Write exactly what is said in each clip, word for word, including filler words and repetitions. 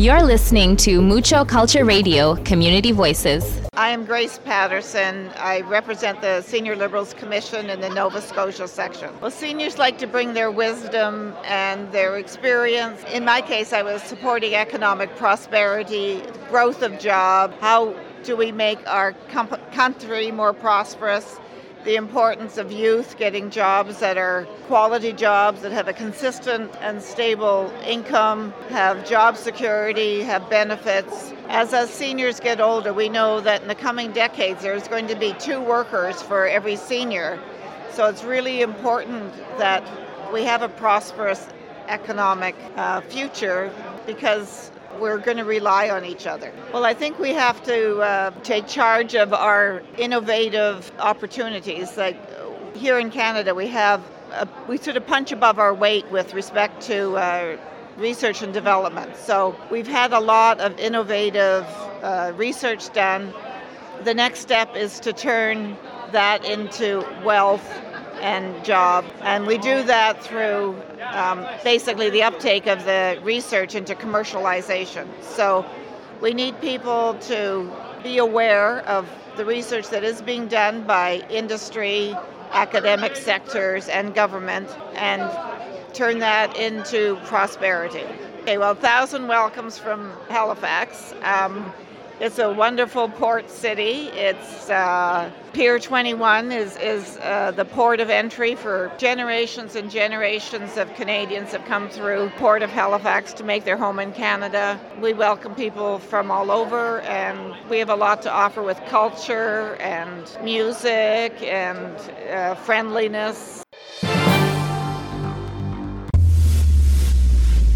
You're listening to Mucho Culture Radio, Community Voices. I am Grace Patterson. I represent the Senior Liberals Commission in the Nova Scotia section. Well, seniors like to bring their wisdom and their experience. In my case, I was supporting economic prosperity, growth of jobs. How do we make our comp- country more prosperous? The importance of youth getting jobs that are quality jobs, that have a consistent and stable income, have job security, have benefits. As us seniors get older, we know that in the coming decades there's going to be two workers for every senior. So it's really important that we have a prosperous economic uh, future, because we're going to rely on each other. Well, I think we have to uh, take charge of our innovative opportunities. Like here in Canada, we have a, we sort of punch above our weight with respect to uh, research and development. So we've had a lot of innovative uh, research done. The next step is to turn that into wealth and job. And we do that through um, basically the uptake of the research into commercialization. So we need people to be aware of the research that is being done by industry, academic sectors, and government, and turn that into prosperity. Okay, well, thousand welcomes from Halifax. Um, It's a wonderful port city. It's uh, Pier twenty-one is, is uh, the port of entry for generations and generations of Canadians have come through Port of Halifax to make their home in Canada. We welcome people from all over, and we have a lot to offer with culture and music and uh, friendliness.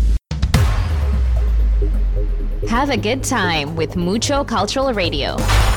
Have a good time with Mucho Cultural Radio.